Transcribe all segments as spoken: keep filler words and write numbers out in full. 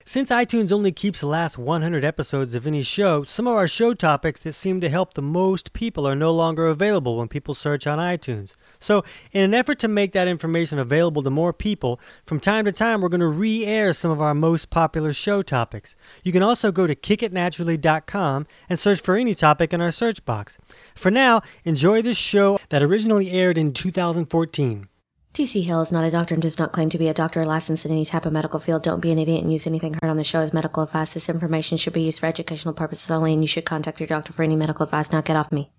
Since iTunes only keeps the last one hundred episodes of any show, some of our show topics that seem to help the most people are no longer available when people search on iTunes. So, in an effort to make that information available to more people, from time to time we're going to re-air some of our most popular show topics. You can also go to kick it naturally dot com and search for any topic in our search box. For now, enjoy this show that originally aired in two thousand fourteen. T C Hale is not a doctor and does not claim to be a doctor or licensed in any type of medical field. Don't be an idiot and use anything heard on the show as medical advice. This information should be used for educational purposes only, and you should contact your doctor for any medical advice. Now get off me.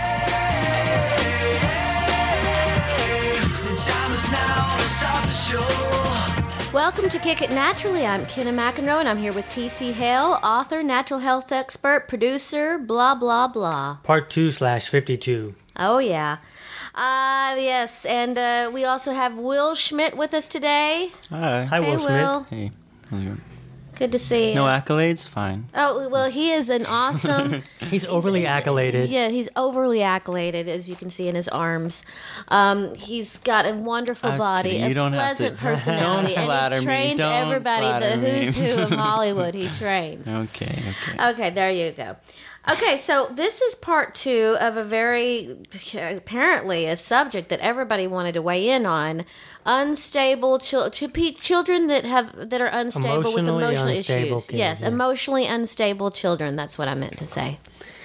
Welcome to Kick It Naturally. I'm Kenna McEnroe, and I'm here with T C Hale, author, natural health expert, producer, blah, blah, blah. Part two slash fifty-two. Oh, yeah. Uh, yes, and uh, we also have Will Schmidt with us today. Hi. Hi, Hey, Will Will. Schmidt. Hey. How's it going? Good to see you. No accolades? Fine. Oh, well, he is an awesome... He's overly he's- accoladed. Yeah, he's overly accoladed, as you can see in his arms. Um, he's got a wonderful I was body, kidding. a You don't have pleasant to- personality, Don't flatter and me. he trains Don't everybody, the flatter me. who's who of Hollywood. He trains. Okay, okay. Okay, there you go. Okay, so this is part two of a very, apparently, a subject that everybody wanted to weigh in on. Unstable chil- ch- children that have that are unstable with Emotionally emotional unstable issues. kids, Yes, yeah. emotionally unstable children. That's what I meant to say.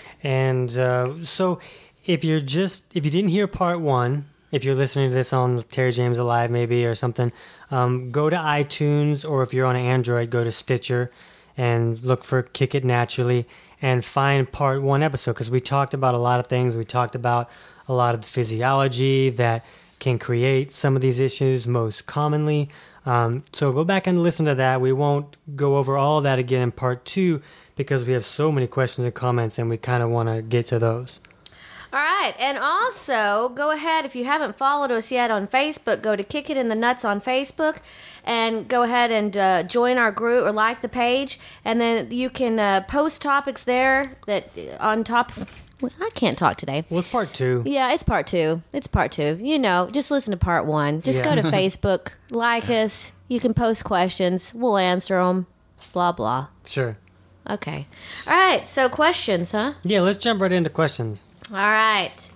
And uh, so if you're just, if you didn't hear part one, if you're listening to this on Terry James Alive maybe or something, um, go to iTunes, or if you're on Android, go to Stitcher and look for Kick It Naturally and find part one episode, because we talked about a lot of things. We talked about a lot of the physiology that can create some of these issues most commonly. Um, so go back and listen to that. We won't go over all of that again in part two because we have so many questions and comments and we kind of want to get to those. All right, and also go ahead, if you haven't followed us yet on Facebook, go to Kick It in the Nuts on Facebook and go ahead and uh, join our group or like the page, and then you can uh, post topics there that on top of, well, I can't talk today. Well, it's part two. Yeah, it's part two. It's part two. You know, just listen to part one. Just Yeah. go to Facebook, like us. You can post questions. We'll answer them. Blah, blah. Sure. Okay. All right, so questions, huh? Yeah, let's jump right into questions. All right.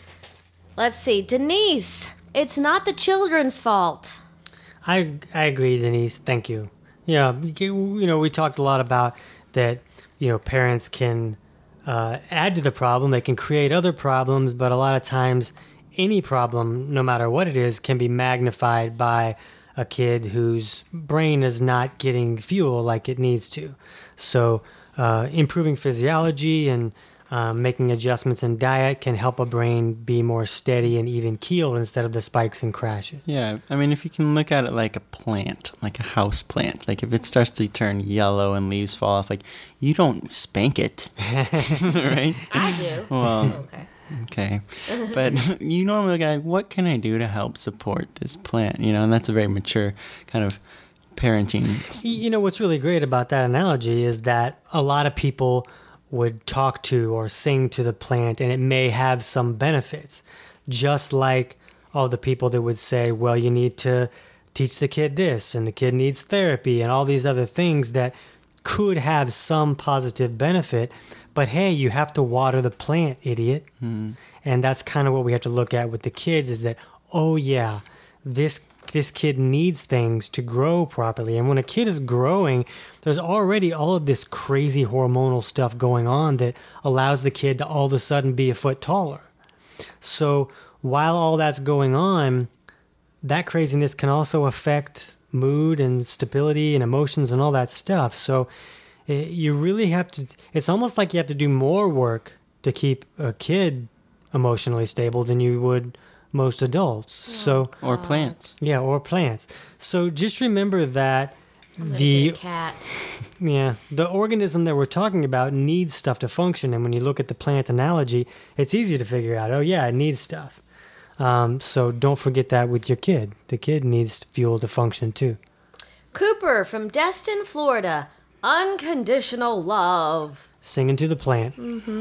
Let's see. Denise, it's not the children's fault. I I agree, Denise. Thank you. Yeah, you know, we talked a lot about that, you know, parents can uh, add to the problem. They can create other problems, but a lot of times any problem, no matter what it is, can be magnified by a kid whose brain is not getting fuel like it needs to. So uh, improving physiology and Um, making adjustments in diet can help a brain be more steady and even keeled instead of the spikes and crashes. Yeah, I mean, if you can look at it like a plant, like a house plant, like if it starts to turn yellow and leaves fall off, like you don't spank it, right? I do. Well, Okay. okay. But you normally look at like, what can I do to help support this plant, you know, and that's a very mature kind of parenting. You know, what's really great about that analogy is that a lot of people would talk to or sing to the plant and it may have some benefits, just like all the people that would say, well, you need to teach the kid this and the kid needs therapy and all these other things that could have some positive benefit, but hey, you have to water the plant, idiot. Mm. And that's kind of what we have to look at with the kids, is that, oh yeah, this this kid needs things to grow properly. And when a kid is growing, there's already all of this crazy hormonal stuff going on that allows the kid to all of a sudden be a foot taller. So while all that's going on, that craziness can also affect mood and stability and emotions and all that stuff. So it, you really have to, it's almost like you have to do more work to keep a kid emotionally stable than you would most adults. So Or plants. yeah, or plants. So just remember that I'm gonna the get a cat. yeah, the organism that we're talking about needs stuff to function. And when you look at the plant analogy, it's easy to figure out, oh yeah, it needs stuff. Um, so don't forget that with your kid. The kid needs fuel to function too. Cooper from Destin, Florida. Unconditional love. Singing to the plant. Mm-hmm.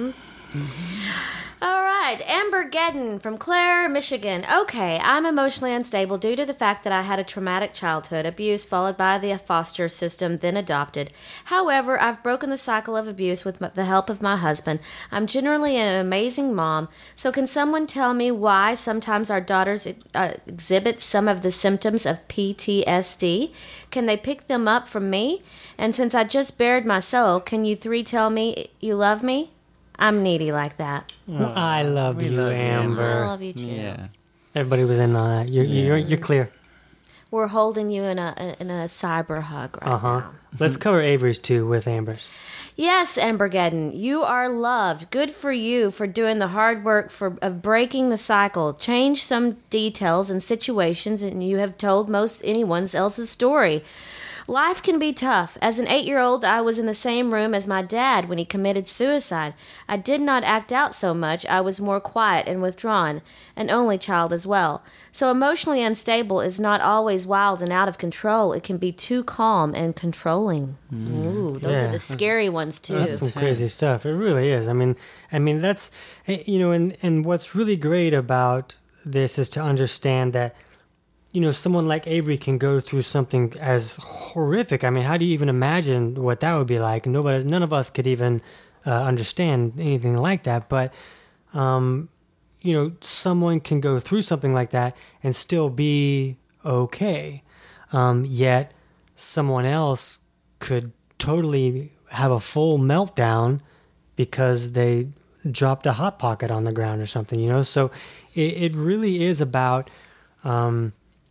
All right, Amber Gedden from Clare, Michigan. Okay, I'm emotionally unstable due to the fact that I had a traumatic childhood, abuse followed by the foster system, then adopted. However, I've broken the cycle of abuse with the help of my husband. I'm generally an amazing mom, so can someone tell me why sometimes our daughters uh, exhibit some of the symptoms of P T S D? Can they pick them up from me? And since I just bared my soul, can you three tell me you love me? I'm needy like that. Well, I love we you, love you, Amber. I love you too. Yeah. Everybody was in on that. You're, Yeah. you're, you're clear. We're holding you in a in a cyber hug right Uh huh. now. Let's cover Avery's too with Amber's. Yes, Amber Gedden, you are loved. Good for you for doing the hard work for of breaking the cycle. Change some details and situations, and you have told most anyone's else's story. Life can be tough. As an eight-year-old, I was in the same room as my dad when he committed suicide. I did not act out so much. I was more quiet and withdrawn, an only child as well. So emotionally unstable is not always wild and out of control. It can be too calm and controlling. Ooh, those Yeah. are the scary ones too. That's some crazy stuff. It really is. I mean, I mean that's eh, you know, and and what's really great about this is to understand that, you know, someone like Avery can go through something as horrific. I mean, how do you even imagine what that would be like? Nobody, none of us could even uh, understand anything like that. But, um, you know, someone can go through something like that and still be okay. Um, yet someone else could totally have a full meltdown because they dropped a hot pocket on the ground or something, you know? So it, it really is about, um,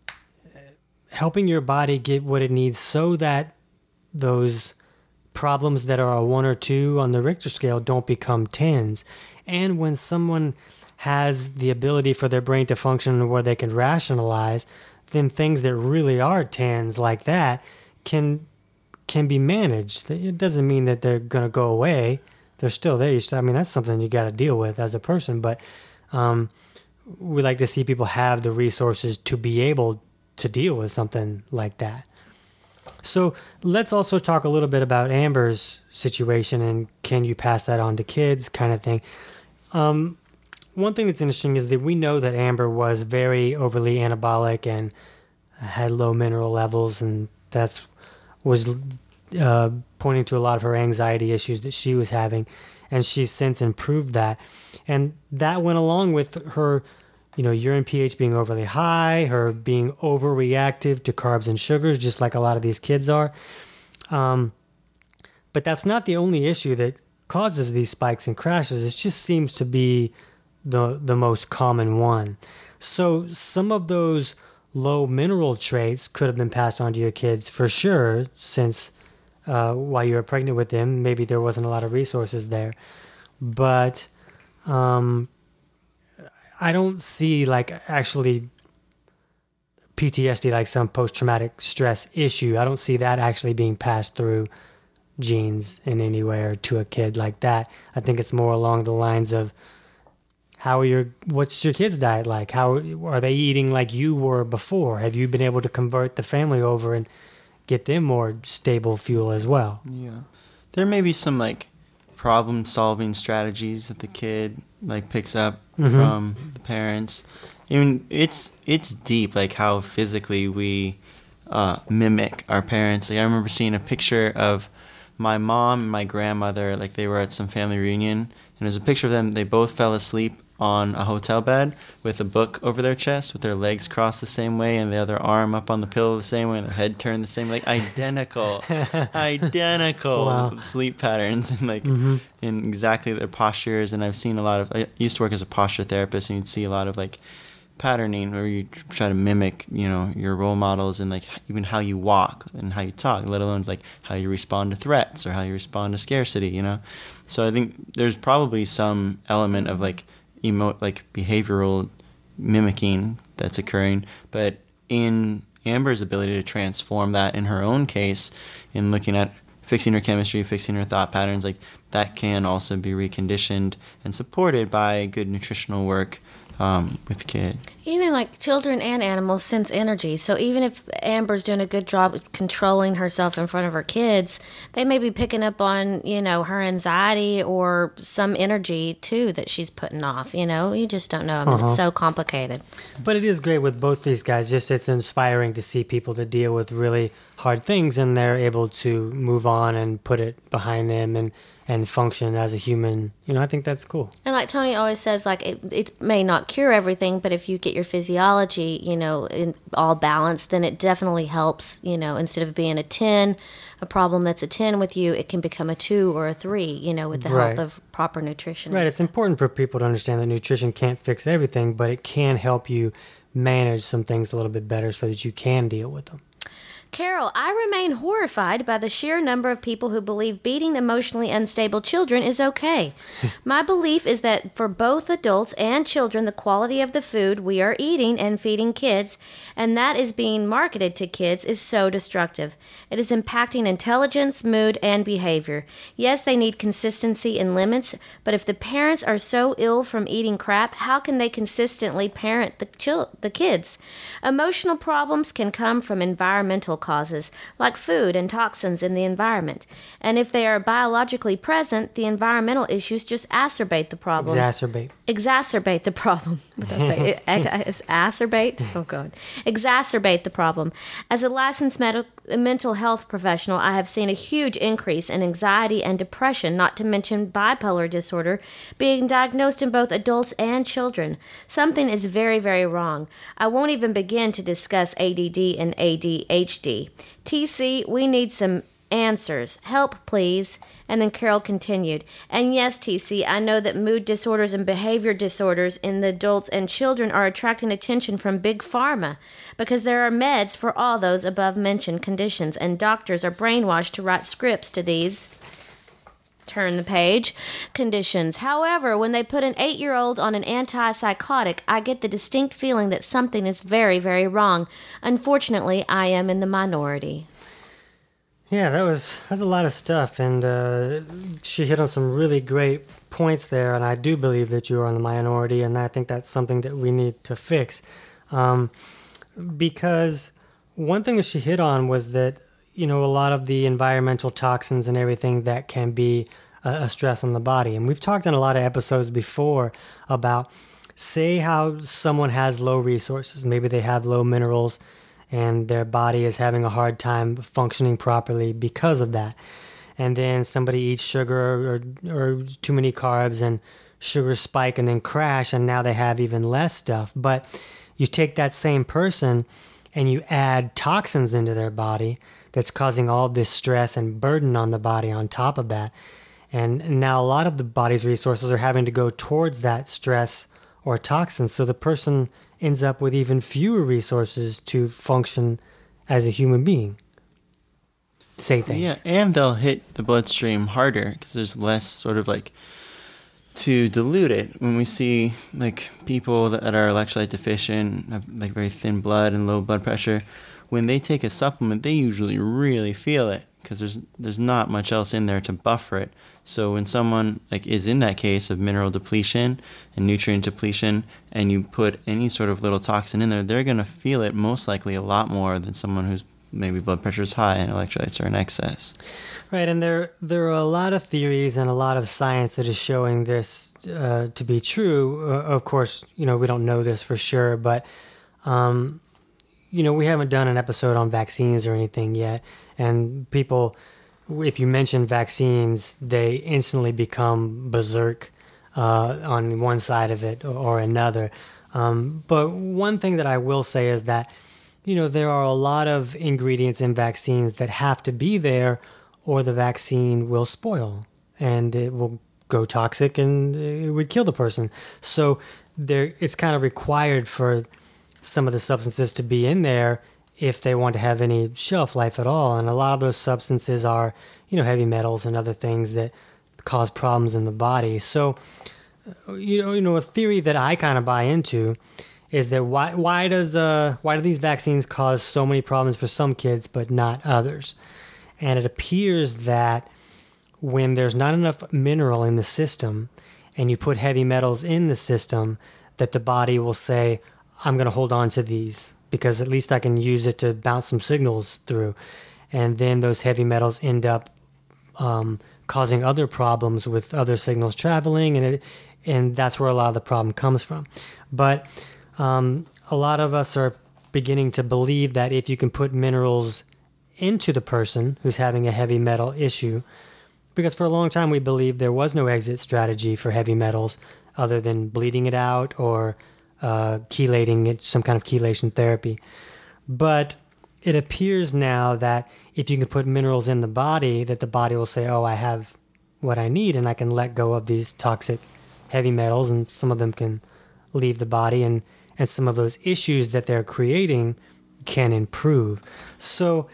helping your body get what it needs so that those problems that are a one or two on the Richter scale don't become tens. And when someone has the ability for their brain to function where they can rationalize, then things that really are tens like that can can be managed. It doesn't mean that they're going to go away. They're still there. You still, I mean, that's something you got to deal with as a person. But um, we like to see people have the resources to be able to deal with something like that. So let's also talk a little bit about Amber's situation and can you pass that on to kids kind of thing. Um, one thing that's interesting is that we know that Amber was very overly anabolic and had low mineral levels, and that's was uh, pointing to a lot of her anxiety issues that she was having, and she's since improved that. And that went along with her, you know, urine pH being overly high, her being overreactive to carbs and sugars, just like a lot of these kids are. Um, but that's not the only issue that causes these spikes and crashes. It just seems to be the the most common one. So some of those low mineral traits could have been passed on to your kids for sure, since uh, while you were pregnant with them, maybe there wasn't a lot of resources there. But um, I don't see like actually P T S D, like some post-traumatic stress issue. I don't see that actually being passed through genes in any way or to a kid like that. I think it's more along the lines of how are your what's your kids' diet like? How are they eating like you were before? Have you been able to convert the family over and get them more stable fuel as well? Yeah. There may be some like problem solving strategies that the kid like picks up mm-hmm. from the parents. I mean, it's it's deep, like how physically we uh, mimic our parents. Like I remember seeing a picture of my mom and my grandmother, like they were at some family reunion, and there's a picture of them. They both fell asleep on a hotel bed with a book over their chest, with their legs crossed the same way and the other arm up on the pillow the same way and their head turned the same way. Like identical, identical wow. sleep patterns and like mm-hmm. in exactly their postures. And I've seen a lot of, I used to work as a posture therapist, and you'd see a lot of like patterning where you try to mimic, you know, your role models and like even how you walk and how you talk, let alone like how you respond to threats or how you respond to scarcity, you know? So I think there's probably some element of like emo like behavioral mimicking that's occurring, but in Amber's ability to transform that in her own case, in looking at fixing her chemistry, fixing her thought patterns, like that can also be reconditioned and supported by good nutritional work um, with kid. Even like children and animals sense energy. So even if Amber's doing a good job of controlling herself in front of her kids, they may be picking up on, you know, her anxiety or some energy too that she's putting off. You know, you just don't know. I mean, Uh-huh. it's so complicated. But it is great with both these guys. Just it's inspiring to see people to deal with really hard things and they're able to move on and put it behind them and, and function as a human. You know, I think that's cool. And like Tony always says, like it, it may not cure everything, but if you get your physiology, you know, in all balanced, then it definitely helps. You know, instead of being a ten, a problem that's a ten with you, it can become a two or a three. You know, with the Right. help of proper nutrition. Right. It's important for people to understand that nutrition can't fix everything, but it can help you manage some things a little bit better so that you can deal with them. Carol, I remain horrified by the sheer number of people who believe beating emotionally unstable children is okay. My belief is that for both adults and children, the quality of the food we are eating and feeding kids, and that is being marketed to kids, is so destructive. It is impacting intelligence, mood, and behavior. Yes, they need consistency and limits, but if the parents are so ill from eating crap, how can they consistently parent the, chil- the kids? Emotional problems can come from environmental causes, like food and toxins in the environment. And if they are biologically present, the environmental issues just exacerbate the problem. Exacerbate. Exacerbate the problem. What did I say? It- ex- Exacerbate? Oh, God. Exacerbate the problem. As a licensed med- mental health professional, I have seen a huge increase in anxiety and depression, not to mention bipolar disorder, being diagnosed in both adults and children. Something is very, very wrong. I won't even begin to discuss A D D and A D H D. T C, we need some answers. Help, please. And then Carol continued, and yes, T C, I know that mood disorders and behavior disorders in the adults and children are attracting attention from Big Pharma because there are meds for all those above-mentioned conditions, and doctors are brainwashed to write scripts to these turn the page conditions. However, when they put an eight-year-old on an antipsychotic, I get the distinct feeling that something is very, very wrong. Unfortunately, I am in the minority. Yeah, that was that's a lot of stuff, and uh, she hit on some really great points there, and I do believe that you are in the minority, and I think that's something that we need to fix. Um, because one thing that she hit on was that, you know, a lot of the environmental toxins and everything that can be a, a stress on the body. And we've talked in a lot of episodes before about, say, how someone has low resources. Maybe they have low minerals and their body is having a hard time functioning properly because of that. And then somebody eats sugar or, or too many carbs and sugars spike and then crash, and now they have even less stuff. But you take that same person and you add toxins into their body that's causing all this stress and burden on the body on top of that. And now a lot of the body's resources are having to go towards that stress or toxins. So the person ends up with even fewer resources to function as a human being. Say things. Yeah, and they'll hit the bloodstream harder because there's less sort of like to dilute it. When we see like people that are electrolyte deficient, have like very thin blood and low blood pressure, when they take a supplement, they usually really feel it because there's there's not much else in there to buffer it. So when someone like is in that case of mineral depletion and nutrient depletion, and you put any sort of little toxin in there, they're gonna feel it most likely a lot more than someone who's maybe blood pressure is high and electrolytes are in excess. Right, and there there are a lot of theories and a lot of science that is showing this uh, to be true. Uh, of course, you know, we don't know this for sure, but um, you know, we haven't done an episode on vaccines or anything yet. And people, if you mention vaccines, they instantly become berserk uh, on one side of it or another. Um, but one thing that I will say is that, you know, there are a lot of ingredients in vaccines that have to be there or the vaccine will spoil and it will go toxic and it would kill the person. So there, it's kind of required for some of the substances to be in there if they want to have any shelf life at all. And a lot of those substances are, you know, heavy metals and other things that cause problems in the body. So, you know, you know, a theory that I kind of buy into is that why why does uh why do these vaccines cause so many problems for some kids but not others? And it appears that when there's not enough mineral in the system and you put heavy metals in the system, that the body will say, I'm going to hold on to these because at least I can use it to bounce some signals through. And then those heavy metals end up um, causing other problems with other signals traveling, and it, and that's where a lot of the problem comes from. But um, a lot of us are beginning to believe that if you can put minerals into the person who's having a heavy metal issue, because for a long time we believed there was no exit strategy for heavy metals other than bleeding it out or uh, chelating it, some kind of chelation therapy. But it appears now that if you can put minerals in the body, that the body will say, oh, I have what I need, and I can let go of these toxic heavy metals, and some of them can leave the body, and, and some of those issues that they're creating can improve. So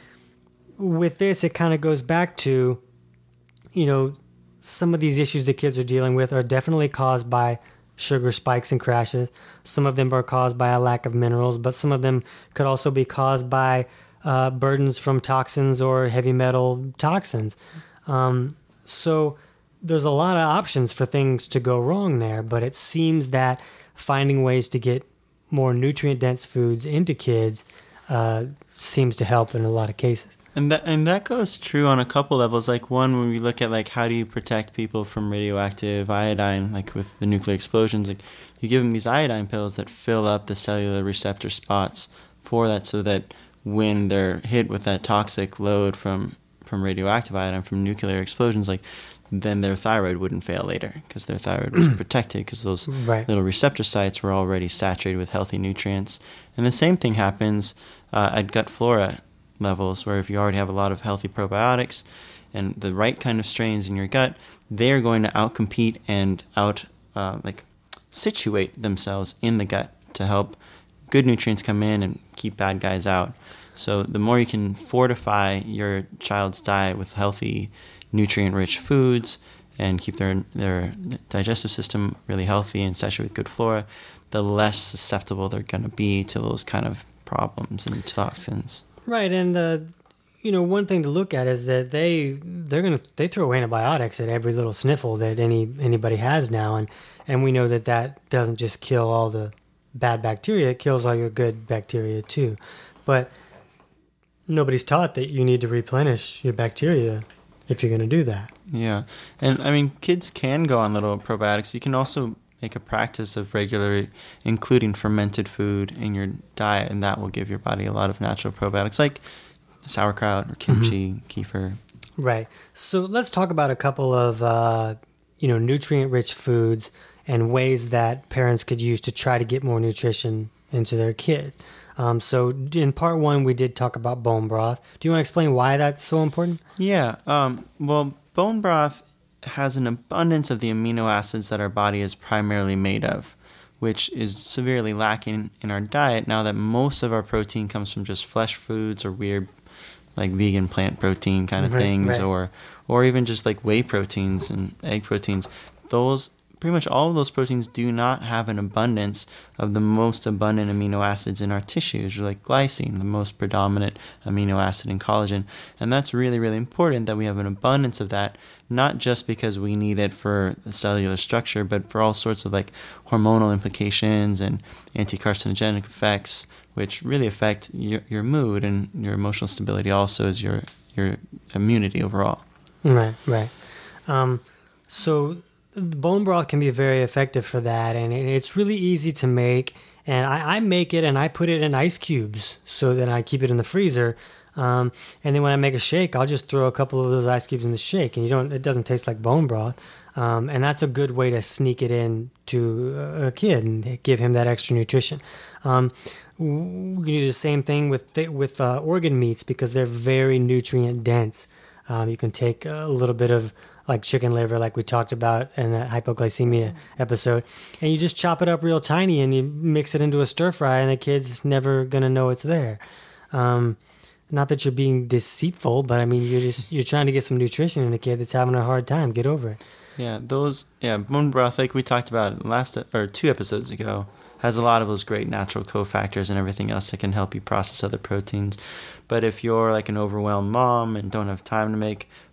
with this, it kind of goes back to, you know, some of these issues the kids are dealing with are definitely caused by sugar spikes and crashes. Some of them are caused by a lack of minerals, but some of them could also be caused by uh, burdens from toxins or heavy metal toxins. Um, so there's a lot of options for things to go wrong there, but it seems that finding ways to get more nutrient-dense foods into kids uh, seems to help in a lot of cases. And that and that goes true on a couple levels. Like one, when we look at like how do you protect people from radioactive iodine, like with the nuclear explosions, like you give them these iodine pills that fill up the cellular receptor spots for that, so that when they're hit with that toxic load from from radioactive iodine from nuclear explosions, like then their thyroid wouldn't fail later because their thyroid was protected because those right. little receptor sites were already saturated with healthy nutrients. And the same thing happens uh, at gut flora levels, where if you already have a lot of healthy probiotics and the right kind of strains in your gut, they're going to outcompete and out uh, like situate themselves in the gut to help good nutrients come in and keep bad guys out. So the more you can fortify your child's diet with healthy, nutrient-rich foods and keep their their digestive system really healthy and saturated with good flora, the less susceptible they're going to be to those kind of problems and toxins. Right, and uh, you know, one thing to look at is that they they're gonna they throw antibiotics at every little sniffle that any anybody has now, and and we know that that doesn't just kill all the bad bacteria; it kills all your good bacteria too. But nobody's taught that you need to replenish your bacteria if you're going to do that. Yeah, and I mean, kids can go on little probiotics. You can also make a practice of regularly including fermented food in your diet, and that will give your body a lot of natural probiotics, like sauerkraut or kimchi, mm-hmm. kefir. Right. So let's talk about a couple of uh, you know nutrient-rich foods and ways that parents could use to try to get more nutrition into their kid. Um, so in part one, we did talk about bone broth. Do you want to explain why that's so important? Yeah. Um, well, bone broth has an abundance of the amino acids that our body is primarily made of, which is severely lacking in our diet now that most of our protein comes from just flesh foods or weird like vegan plant protein kind of right, things right. or or even just like whey proteins and egg proteins. Those pretty much all of those proteins do not have an abundance of the most abundant amino acids in our tissues, like glycine, the most predominant amino acid in collagen. And that's really, really important that we have an abundance of that, not just because we need it for the cellular structure, but for all sorts of like hormonal implications and anti-carcinogenic effects, which really affect your, your mood and your emotional stability also as your, your immunity overall. Right, right. Um, so... Bone broth can be very effective for that, and it's really easy to make. And I, I make it, and I put it in ice cubes, so that I keep it in the freezer. Um, and then when I make a shake, I'll just throw a couple of those ice cubes in the shake, and you don't. It doesn't taste like bone broth. Um, and that's a good way to sneak it in to a kid and give him that extra nutrition. Um, we can do the same thing with with uh, organ meats because they're very nutrient dense. Um, you can take a little bit of like chicken liver, like we talked about in that hypoglycemia episode, and you just chop it up real tiny and you mix it into a stir fry, and the kid's never gonna know it's there. Um, not that you're being deceitful, but I mean you're just you're trying to get some nutrition in a kid that's having a hard time. Get over it. Yeah, those yeah bone broth, like we talked about last or two episodes ago, has a lot of those great natural cofactors and everything else that can help you process other proteins. But if you're like an overwhelmed mom and don't have time to make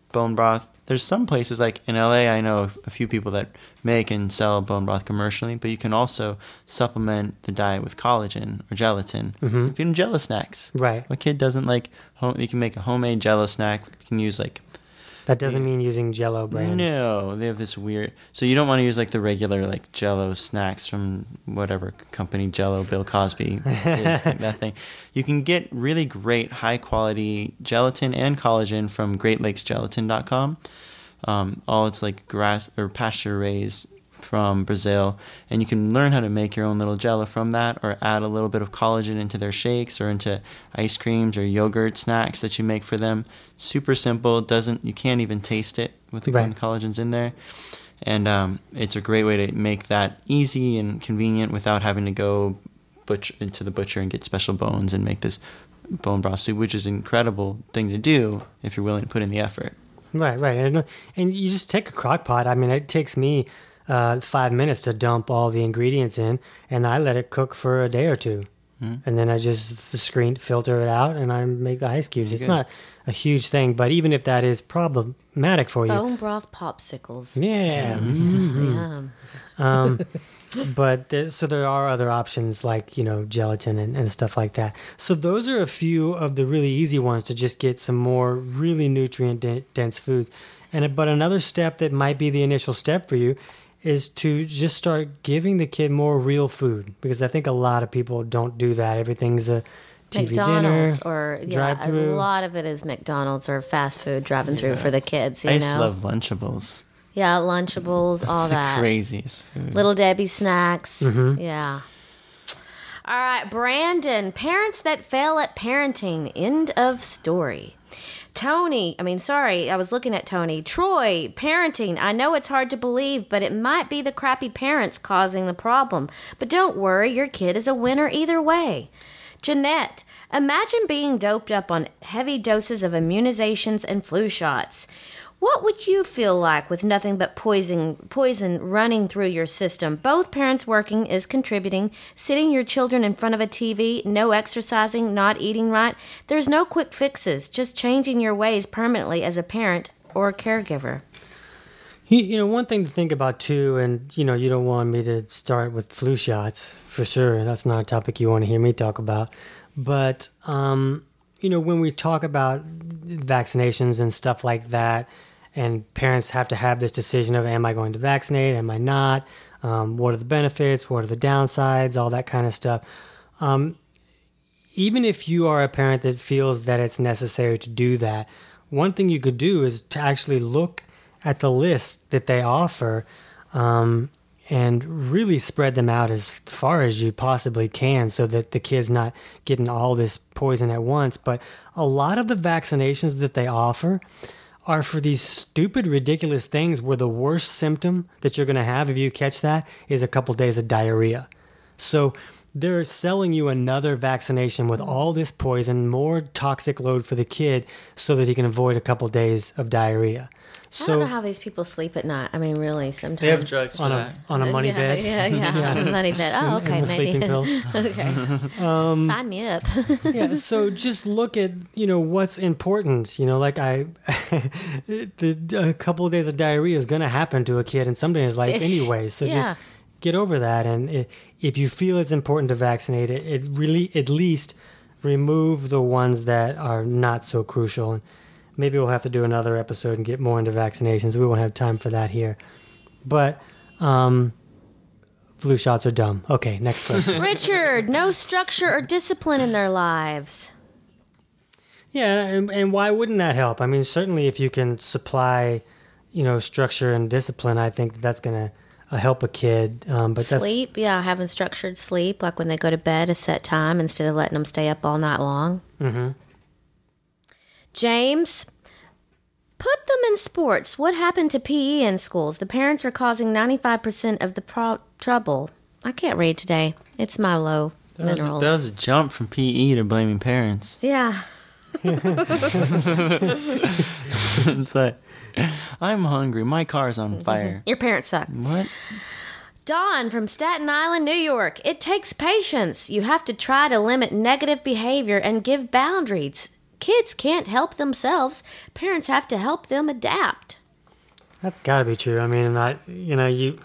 bone broth. There's some places like in L A, I know a few people that make and sell bone broth commercially, but you can also supplement the diet with collagen or gelatin. Mm-hmm. Feed them Jello snacks. Right. A kid doesn't like, home, you can make a homemade Jello snack. You can use like... That doesn't mean using Jello brand. No, they have this weird... So you don't want to use like the regular like Jello snacks from whatever company, Jello, Bill Cosby, did, that thing. You can get really great high quality gelatin and collagen from great lakes gelatin dot com. Um, all it's like grass or pasture raised from Brazil, and you can learn how to make your own little Jello from that, or add a little bit of collagen into their shakes or into ice creams or yogurt snacks that you make for them. Super simple. Doesn't you can't even taste it with the right. collagens in there, and um, it's a great way to make that easy and convenient without having to go butcher into the butcher and get special bones and make this bone broth soup, which is an incredible thing to do if you're willing to put in the effort. Right, right, and and you just take a crock pot. I mean, it takes me Uh, five minutes to dump all the ingredients in, and I let it cook for a day or two. Mm. And then I just screen filter it out, and I make the ice cubes. It's not a huge thing, but even if that is problematic for you. Bone broth popsicles. Yeah. Mm-hmm. Yeah. Um, but there, so there are other options like, you know, gelatin and, and stuff like that. So those are a few of the really easy ones to just get some more really nutrient dense foods. And but another step that might be the initial step for you is to just start giving the kid more real food, because I think a lot of people don't do that. Everything's a T V McDonald's dinner, or yeah, drive-through. A lot of it is McDonald's or fast food driving yeah. through for the kids. You I know? used to love Lunchables. Yeah, Lunchables, That's all the that. Craziest food. Little Debbie snacks. Mm-hmm. Yeah. All right, Brandon. Parents that fail at parenting. End of story. Tony, I mean, sorry, I was looking at Tony. Troy, parenting. I know it's hard to believe, but it might be the crappy parents causing the problem. But don't worry, your kid is a winner either way. Jeanette, imagine being doped up on heavy doses of immunizations and flu shots. What would you feel like with nothing but poison poison running through your system? Both parents working is contributing, sitting your children in front of a T V, no exercising, not eating right. There's no quick fixes, just changing your ways permanently as a parent or a caregiver. You, you know, one thing to think about too, and you know, you don't want me to start with flu shots for sure. That's not a topic you want to hear me talk about. But, um, you know, when we talk about vaccinations and stuff like that, and parents have to have this decision of, am I going to vaccinate? Am I not? Um, what are the benefits? What are the downsides? All that kind of stuff. Um, even if you are a parent that feels that it's necessary to do that, one thing you could do is to actually look at the list that they offer um, and really spread them out as far as you possibly can so that the kid's not getting all this poison at once. But a lot of the vaccinations that they offer are for these stupid, ridiculous things where the worst symptom that you're going to have if you catch that is a couple days of diarrhea. So they're selling you another vaccination with all this poison, more toxic load for the kid so that he can avoid a couple days of diarrhea. So, I don't know how these people sleep at night. I mean, really, sometimes. They have drugs for on that. a, on a money yeah, bed. Yeah, yeah, yeah. On a money bed. Oh, okay, and the maybe. sleeping pills. Okay. Um, Sign me up. yeah, so just look at, you know, what's important. You know, like I, the, a couple of days of diarrhea is going to happen to a kid in some days' life anyway. So Yeah. just get over that. And it, if you feel it's important to vaccinate it, it really at least remove the ones that are not so crucial. And maybe we'll have to do another episode and get more into vaccinations. We won't have time for that here. But um, flu shots are dumb. Okay, next question. Richard, no structure or discipline in their lives. Yeah, and, and why wouldn't that help? I mean, certainly if you can supply, you know, structure and discipline, I think that that's going to uh, help a kid. Um, but Sleep, yeah, having structured sleep, like when they go to bed, a set time instead of letting them stay up all night long. Mm-hmm. James, put them in sports. What happened to P E in schools? The parents are causing ninety-five percent of the pro- trouble. I can't read today. It's my low That was, minerals. that was a jump from P E to blaming parents. Yeah. It's like, I'm hungry. My car's on fire. Your parents suck. What? Dawn from Staten Island, New York. It takes patience. You have to try to limit negative behavior and give boundaries. kids can't help themselves. Parents have to help them adapt. That's got to be true. I mean, I, you know, you.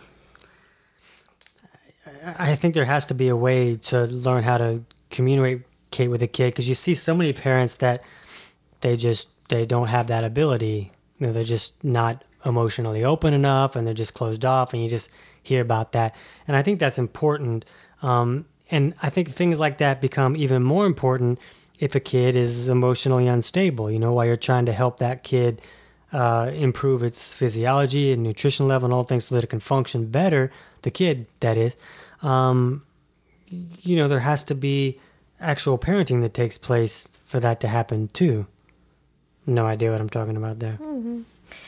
I think there has to be a way to learn how to communicate with a kid, because you see so many parents that they just they don't have that ability. You know, they're just not emotionally open enough, and they're just closed off, and you just hear about that. And I think that's important. Um, and I think things like that become even more important if a kid is emotionally unstable. You know, while you're trying to help that kid uh, improve its physiology and nutrition level and all things so that it can function better, the kid, that is. Um, you know, there has to be actual parenting that takes place for that to happen too. No idea what I'm talking about there. Mm-hmm.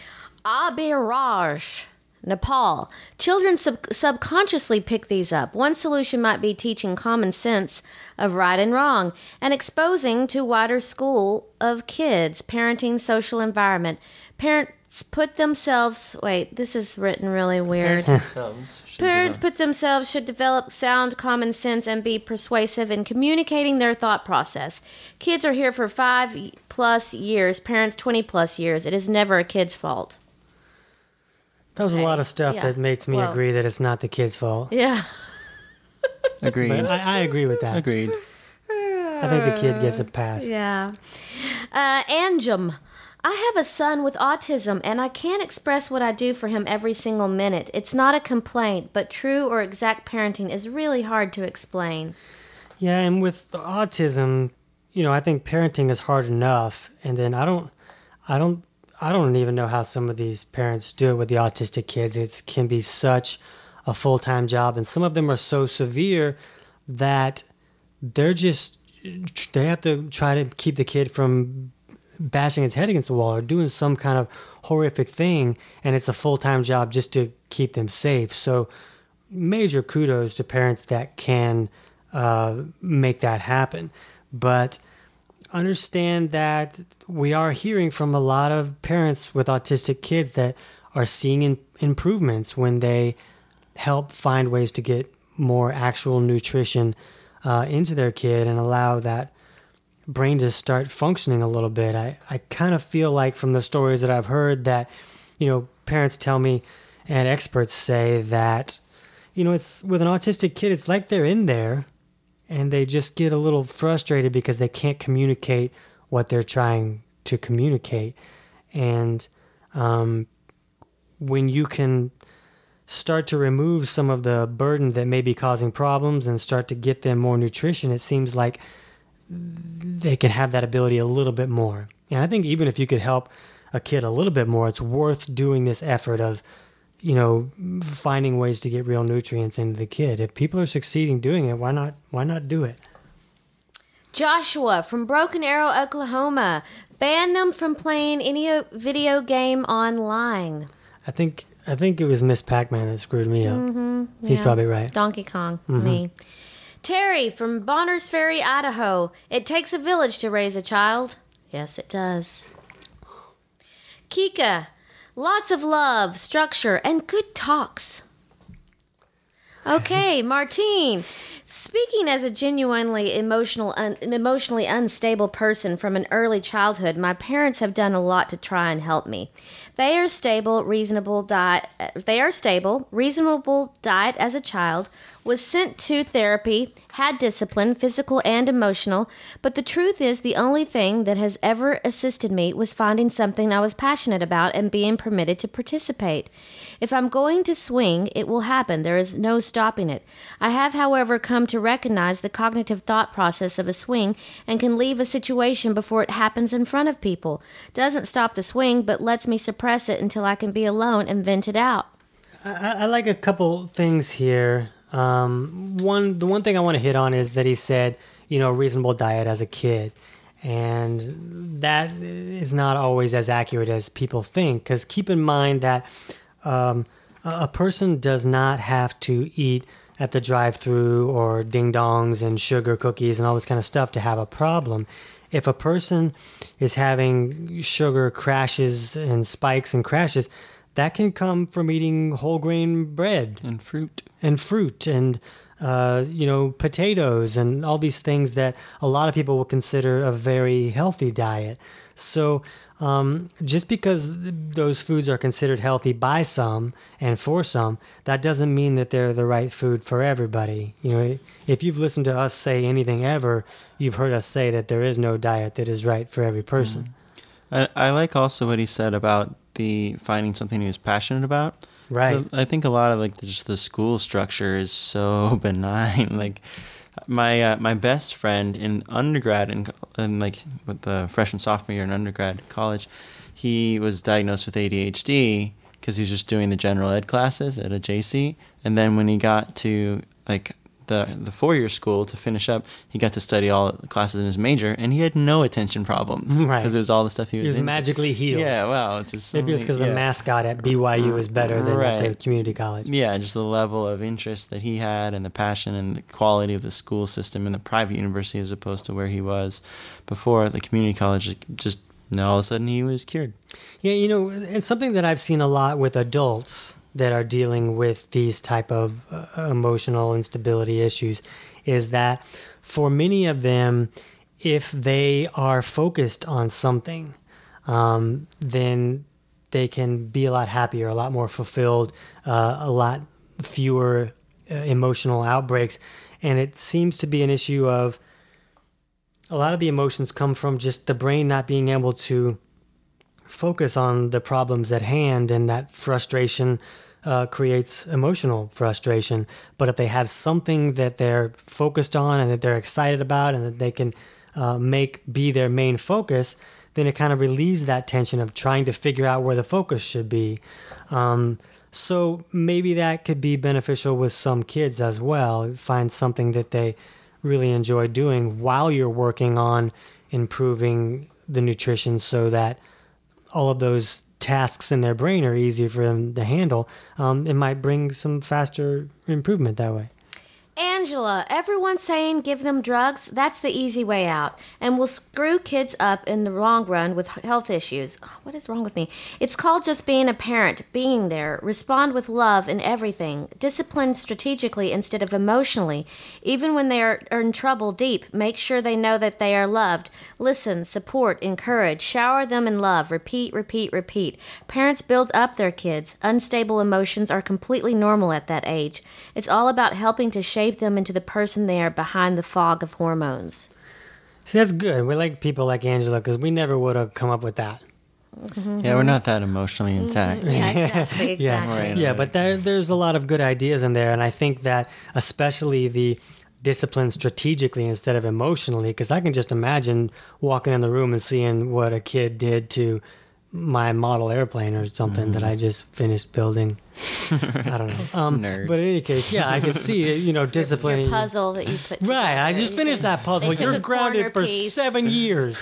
Abiraj, Nepal. Children sub- subconsciously pick these up. One solution might be teaching common sense of right and wrong and exposing to wider school of kids, parenting, social environment. Parents put themselves, wait, this is written really weird. Parents themselves should Parents develop- put themselves should develop sound common sense and be persuasive in communicating their thought process. Kids are here for five plus years, parents twenty plus years. It is never a kid's fault. That was a lot of stuff Yeah. that makes me Well- agree that it's not the kid's fault. Yeah. Agreed. But I, I agree with that. Agreed. I think the kid gets a pass. Yeah. Uh, Anjum. I have a son with autism, and I can't express what I do for him every single minute. It's not a complaint, but true or exact parenting is really hard to explain. Yeah, and with the autism, you know, I think parenting is hard enough, and then I don't, I don't, I don't even know how some of these parents do it with the autistic kids. It can be such a full-time job, and some of them are so severe that they're just, they have to try to keep the kid from bashing its head against the wall or doing some kind of horrific thing, and it's a full-time job just to keep them safe. So major kudos to parents that can uh, make that happen. But understand that we are hearing from a lot of parents with autistic kids that are seeing in- improvements when they help find ways to get more actual nutrition uh, into their kid and allow that brain to start functioning a little bit. I, I kind of feel like from the stories that I've heard that, you know, parents tell me and experts say that, you know, it's with an autistic kid, it's like they're in there and they just get a little frustrated because they can't communicate what they're trying to communicate. And um, when you can start to remove some of the burden that may be causing problems and start to get them more nutrition, it seems like they can have that ability a little bit more. And I think even if you could help a kid a little bit more, it's worth doing this effort of, you know, finding ways to get real nutrients into the kid. If people are succeeding doing it, why not why not do it? Joshua from Broken Arrow, Oklahoma. Ban them from playing any o- video game online. I think I think it was Miss Pac-Man that screwed me up. Mm-hmm, He's yeah. probably right. Donkey Kong, me. Terry from Bonners Ferry, Idaho. It takes a village to raise a child. Yes, it does. Kika. Lots of love, structure, and good talks. Okay, Martine. Speaking as a genuinely emotional, un- emotionally unstable person from an early childhood, my parents have done a lot to try and help me. They are stable, reasonable diet. They are stable, reasonable diet as a child. Was sent to therapy, had discipline, physical and emotional, but the truth is the only thing that has ever assisted me was finding something I was passionate about and being permitted to participate. If I'm going to swing, it will happen. There is no stopping it. I have, however, come to recognize the cognitive thought process of a swing and can leave a situation before it happens in front of people. Doesn't stop the swing, but lets me suppress it until I can be alone and vent it out. I, I like a couple things here. Um, one, the one thing I want to hit on is that he said, you know, reasonable diet as a kid. And that is not always as accurate as people think. Because keep in mind that um, a, a person does not have to eat at the drive-thru or ding-dongs and sugar cookies and all this kind of stuff to have a problem. If a person is having sugar crashes and spikes and crashes, that can come from eating whole grain bread And fruit. and fruit and uh, you know, potatoes and all these things that a lot of people will consider a very healthy diet. So um, just because th- those foods are considered healthy by some and for some, that doesn't mean that they're the right food for everybody. You know, if you've listened to us say anything ever, you've heard us say that there is no diet that is right for every person. I, I like also what he said about the finding something he was passionate about. Right. So I think a lot of like just the school structure is so benign. Like my uh, my best friend in undergrad and and like with the freshman sophomore year in undergrad college, he was diagnosed with A D H D because he was just doing the general ed classes at a J C, and then when he got to like the the four year school to finish up, he got to study all the classes in his major, and he had no attention problems Right. because it was all the stuff he was. He was into. magically healed. Yeah, wow, it's just Maybe it's because yeah. the mascot at B Y U is better than at the Right. community college. Yeah, just the level of interest that he had and the passion and the quality of the school system in the private university as opposed to where he was before the community college. Just now all of a sudden he was cured. Yeah, you know, and something that I've seen a lot with adults that are dealing with these type of uh, emotional instability issues is that for many of them, if they are focused on something, um, then they can be a lot happier, a lot more fulfilled, uh, a lot fewer uh, emotional outbreaks. And it seems to be an issue of a lot of the emotions come from just the brain not being able to focus on the problems at hand, and that frustration uh, creates emotional frustration. But if they have something that they're focused on and that they're excited about and that they can uh, make be their main focus, then it kind of relieves that tension of trying to figure out where the focus should be. Um, so maybe that could be beneficial with some kids as well. Find something that they really enjoy doing while you're working on improving the nutrition so that all of those tasks in their brain are easier for them to handle. Um, it might bring some faster improvement that way. Angela, everyone's saying give them drugs. That's the easy way out and will screw kids up in the long run with health issues. What is wrong with me? It's called just being a parent, being there. Respond with love in everything. Discipline strategically instead of emotionally. Even when they are, are in trouble deep, make sure they know that they are loved. Listen, support, encourage. Shower them in love. Repeat, repeat, repeat. Parents build up their kids. Unstable emotions are completely normal at that age. It's all about helping to shape them into the person they are behind the fog of hormones. See, that's good. We like people like Angela because we never would have come up with that. Yeah, we're not that emotionally intact. Yeah, exactly. exactly. Yeah, Right. yeah, but there, there's a lot of good ideas in there, and I think that especially the discipline strategically instead of emotionally, because I can just imagine walking in the room and seeing what a kid did to my model airplane or something mm. that I just finished building. I don't know. Um, Nerd. But in any case, yeah, I can see it, you know, discipline. Your puzzle that you put together. Right, I just finished that puzzle. They took You're a grounded for corner piece. seven years.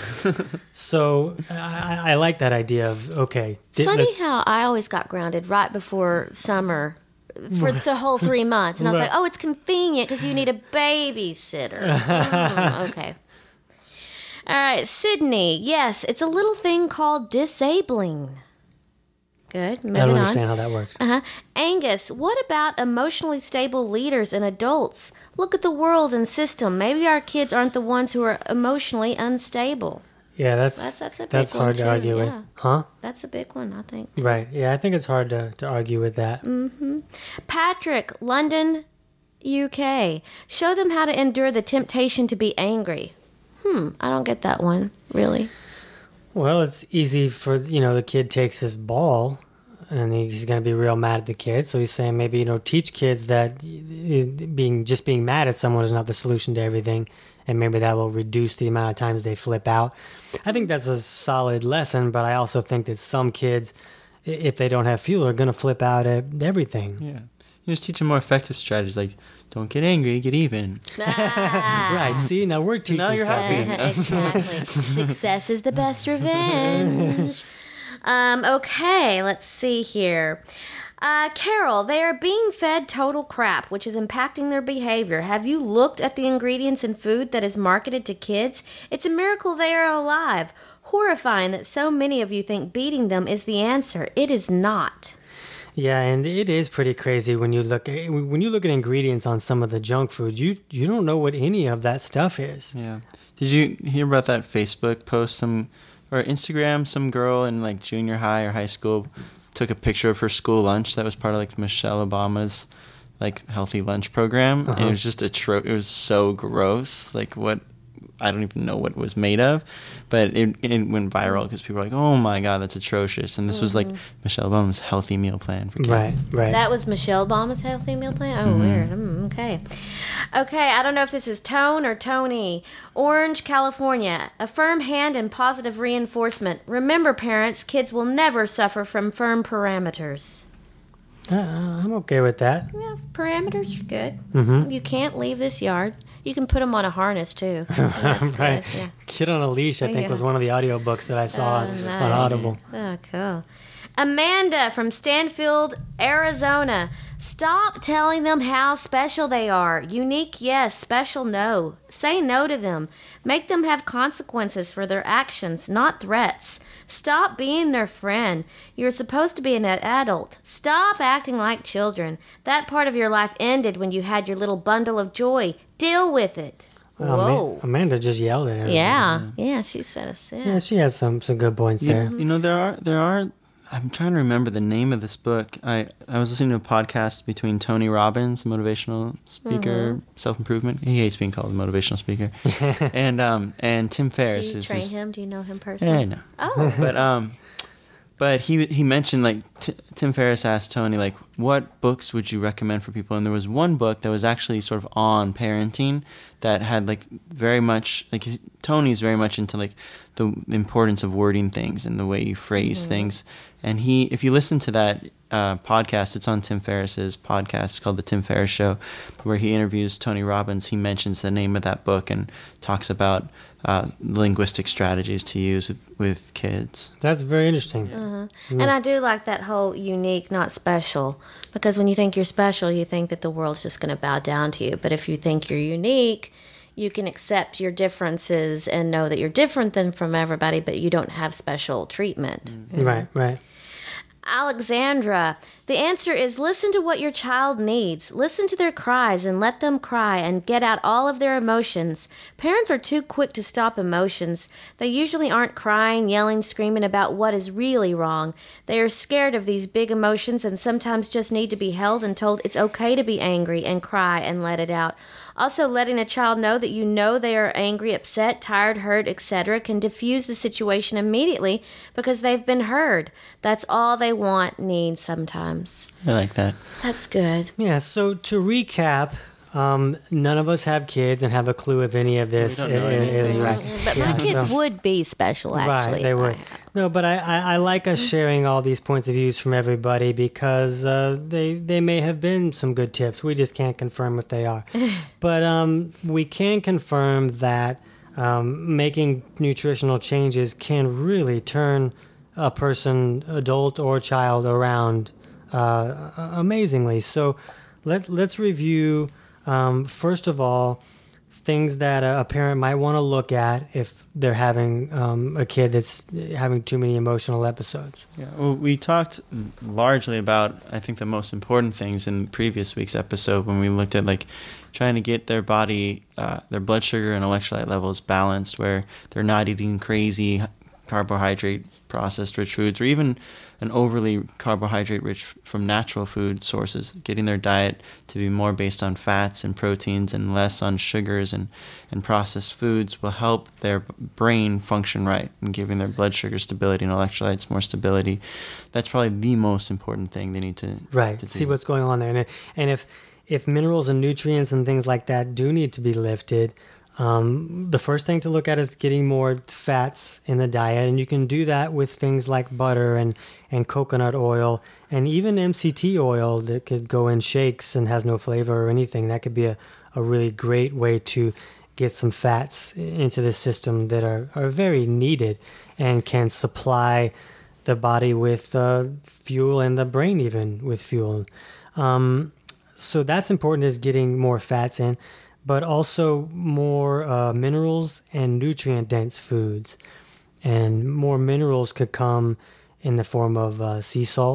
So I, I like that idea of, okay. It's funny how I always got grounded right before summer for the whole three months. And I was Right. like, oh, it's convenient because you need a babysitter. Mm, okay. All right, Sydney. Yes, it's a little thing called disabling. Good. Moving I don't on. understand how that works. Uh-huh. Angus, what about emotionally stable leaders and adults? Look at the world and system. Maybe our kids aren't the ones who are emotionally unstable. Yeah, that's That's- that's a big that's one hard too, to argue yeah. with. Huh? That's a big one, I think. Right. Yeah, I think it's hard to, to argue with that. Patrick, London, U K. Show them how to endure the temptation to be angry. Hmm, I don't get that one, really. Well, it's easy for, you know, the kid takes his ball and he's going to be real mad at the kid. So he's saying maybe, you know, teach kids that being just being mad at someone is not the solution to everything. And maybe that will reduce the amount of times they flip out. I think that's a solid lesson, but I also think that some kids, i- if they don't have fuel, are going to flip out at everything. Yeah. You just teach them more effective strategies like don't get angry, get even. Right. See, now we're teaching now you're stuff. happy. Exactly. Success is the best revenge. Um, okay, let's see here. Uh, Carol, they are being fed total crap, which is impacting their behavior. Have you looked at the ingredients in food that is marketed to kids? It's a miracle they are alive. Horrifying that so many of you think beating them is the answer. It is not. Yeah, and it is pretty crazy when you look at, when you look at ingredients on some of the junk food. You you don't know what any of that stuff is. Yeah. Did you hear about that Facebook post? Some or Instagram? Some girl in like junior high or high school took a picture of her school lunch that was part of like Michelle Obama's like healthy lunch program, Uh-huh. and it was just a tro- It was so gross. Like what. I don't even know what it was made of, but it, it went viral because people were like, "Oh my god, that's atrocious!" And this was like Michelle Obama's healthy meal plan for kids. Right, right. That was Michelle Obama's healthy meal plan? Oh, weird. Mm, okay. Okay, I don't know if this is Tone or Tony. Orange, California. A firm hand and positive reinforcement. Remember, parents, kids will never suffer from firm parameters. Uh, I'm okay with that. Yeah, parameters are good. Mm-hmm. You can't leave this yard. You can put them on a harness, too. That's Right. good, yeah. Kid on a Leash, I think, Yeah. was one of the audiobooks that I saw Oh, on, nice. on Audible. Oh, cool. Amanda from Stanfield, Arizona. Stop telling them how special they are. Unique, yes. Special, no. Say no to them. Make them have consequences for their actions, not threats. Stop being their friend. You're supposed to be an adult. Stop acting like children. That part of your life ended when you had your little bundle of joy. Deal with it. Oh, Ma- Whoa. Amanda just yelled at her. Yeah. Yeah, she said us. Yeah. Yeah, she has some, some good points there. You, you know, there are there are. I'm trying to remember the name of this book. I, I was listening to a podcast between Tony Robbins, motivational speaker, Mm-hmm. self improvement. He hates being called a motivational speaker, and um and Tim Do Ferriss. you who's train this- him? Do you know him Yeah, personally? I know. Oh. But um, but he he mentioned like T- Tim Ferriss asked Tony like, what books would you recommend for people? And there was one book that was actually sort of on parenting that had like very much like he's, Tony's very much into like the importance of wording things and the way you phrase Mm-hmm. things. And he, if you listen to that uh, podcast, it's on Tim Ferriss's podcast. It's called The Tim Ferriss Show, where he interviews Tony Robbins. He mentions the name of that book and talks about uh, linguistic strategies to use with, with kids. That's very interesting. And I do like that whole unique, not special, because when you think you're special, you think that the world's just going to bow down to you. But if you think you're unique, you can accept your differences and know that you're different than from everybody, but you don't have special treatment. Right, right. Alexandra, the answer is listen to what your child needs. Listen to their cries and let them cry and get out all of their emotions. Parents are too quick to stop emotions. They usually aren't crying, yelling, screaming about what is really wrong. They are scared of these big emotions and sometimes just need to be held and told it's okay to be angry and cry and let it out. Also, letting a child know that you know they are angry, upset, tired, hurt, et cetera can diffuse the situation immediately because they've been heard. That's all they want, need sometimes. I like that. That's good. Yeah, so to recap, um, none of us have kids and have a clue if any of this We don't know i- i- is anything. right. But Yeah, my kids so- would be special, actually. Right, they would. No, but I, I, I like us sharing all these points of views from everybody because uh, they they may have been some good tips. We just can't confirm if they are. But um, we can confirm that um, making nutritional changes can really turn a person, adult or child, around uh, amazingly. So let, let's review, um, first of all, things that a parent might want to look at if they're having um, a kid that's having too many emotional episodes. Yeah, well, we talked largely about, I think, the most important things in previous week's episode when we looked at like trying to get their body, uh, their blood sugar and electrolyte levels balanced, where they're not eating crazy carbohydrate processed rich foods or even an overly carbohydrate rich from natural food sources, getting their diet to be more based on fats and proteins and less on sugars and, and processed foods will help their brain function right and giving their blood sugar stability and electrolytes more stability. That's probably the most important thing they need to, Right. to See do. what's going on there. And, if- and if, if minerals and nutrients and things like that do need to be lifted, Um, the first thing to look at is getting more fats in the diet, and you can do that with things like butter and, and coconut oil and even M C T oil that could go in shakes and has no flavor or anything. That could be a, a really great way to get some fats into the system that are, are very needed and can supply the body with uh, fuel and the brain even with fuel. Um, so that's important, is getting more fats in, but also more uh, minerals and nutrient-dense foods. And more minerals could come in the form of uh, sea salt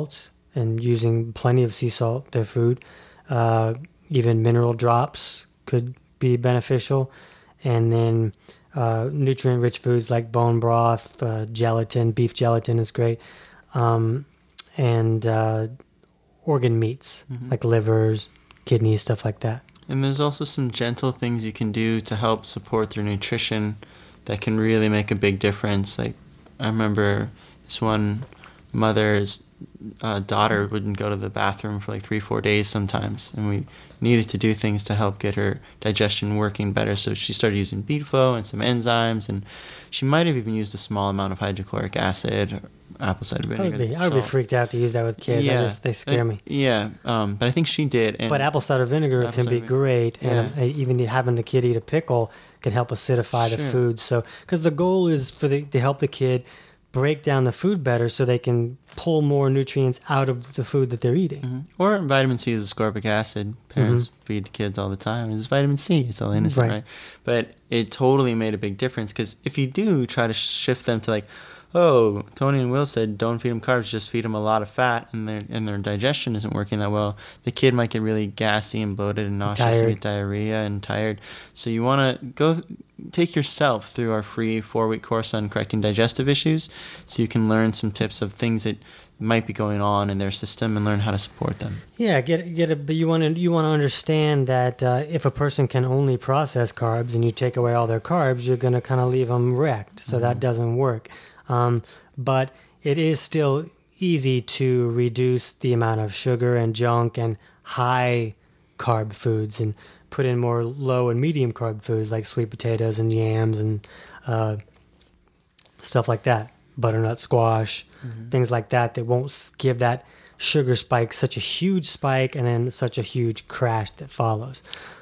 and using plenty of sea salt, their food. Uh, even mineral drops could be beneficial. And then uh, nutrient-rich foods like bone broth, uh, gelatin, beef gelatin is great. Um, and uh, organ meats, mm-hmm. like livers, kidneys, stuff like that. And there's also some gentle things you can do to help support their nutrition that can really make a big difference. Like, I remember this one mother's uh, daughter wouldn't go to the bathroom for like three, four days sometimes, and we needed to do things to help get her digestion working better. So she started using beet flow and some enzymes, and she might have even used a small amount of hydrochloric acid or apple cider vinegar. I would be, I would be freaked out to use that with kids. Yeah, I just, they scare I, me. Yeah, um, but I think she did. And but apple cider vinegar apple can cider be vinegar. great, and Yeah. uh, even having the kid eat a pickle can help acidify the Sure. food. So, because the goal is for the to help the kid break down the food better, so they can pull more nutrients out of the food that they're eating. Mm-hmm. Or vitamin C is ascorbic acid. Parents mm-hmm. feed the kids all the time. It's vitamin C. It's all innocent, right? right? But it totally made a big difference, because if you do try to shift them to like, oh, Tony and Will said don't feed them carbs, just feed them a lot of fat, and their and their digestion isn't working that well, the kid might get really gassy and bloated and nauseous and get diarrhea and tired. So you want to go take yourself through our free four-week course on correcting digestive issues, so you can learn some tips of things that might be going on in their system and learn how to support them. Yeah, get get it. But you want to you want to understand that uh, if a person can only process carbs and you take away all their carbs, you're going to kind of leave them wrecked. So mm-hmm. that doesn't work. Um, but it is still easy to reduce the amount of sugar and junk and high carb foods and put in more low and medium carb foods like sweet potatoes and yams and uh, stuff like that. Butternut squash, mm-hmm. things like that that won't give that sugar spike such a huge spike and then such a huge crash that follows.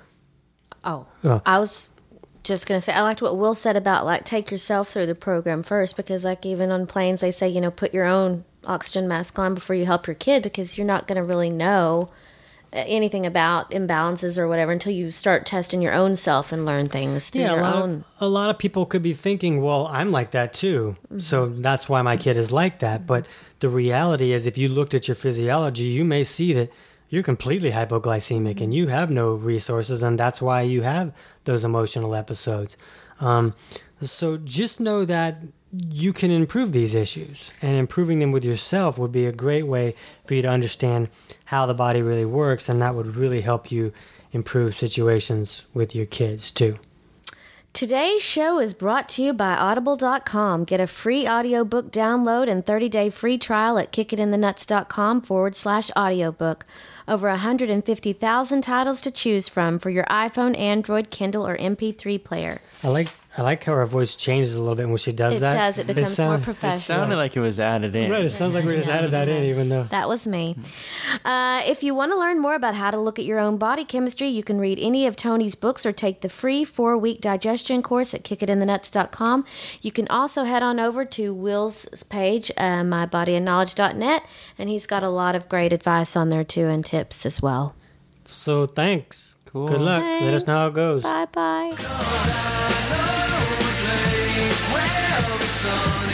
Oh, uh, I was just going to say, I liked what Will said about like take yourself through the program first, because like even on planes they say, you know, put your own oxygen mask on before you help your kid, because you're not going to really know anything about imbalances or whatever until you start testing your own self and learn things through yeah, your a lot own. Of, a lot of people could be thinking, well, I'm like that too, mm-hmm. so that's why my kid is like that. Mm-hmm. But the reality is, if you looked at your physiology, you may see that you're completely hypoglycemic mm-hmm. and you have no resources, and that's why you have those emotional episodes. Um, so just know that you can improve these issues, and improving them with yourself would be a great way for you to understand how the body really works, and that would really help you improve situations with your kids too. Today's show is brought to you by audible dot com. Get a free audiobook download and thirty-day free trial at kickitinthenuts.com forward slash audiobook. Over one hundred fifty thousand titles to choose from for your iPhone, Android, Kindle, or M P three player. I like I like how her voice changes a little bit when she does it that. It does. It becomes it sound, more professional. It sounded like it was added in. Right. It sounds like we just added that in, even though. That was me. Uh, if you want to learn more about how to look at your own body chemistry, you can read any of Tony's books or take the free four-week digestion course at kick it in the nuts dot com. You can also head on over to Will's page, uh, my body and knowledge dot net, and he's got a lot of great advice on there too, and tips as well. So thanks. Cool. Good luck. Thanks. Let us know how it goes. Bye-bye. Where the sun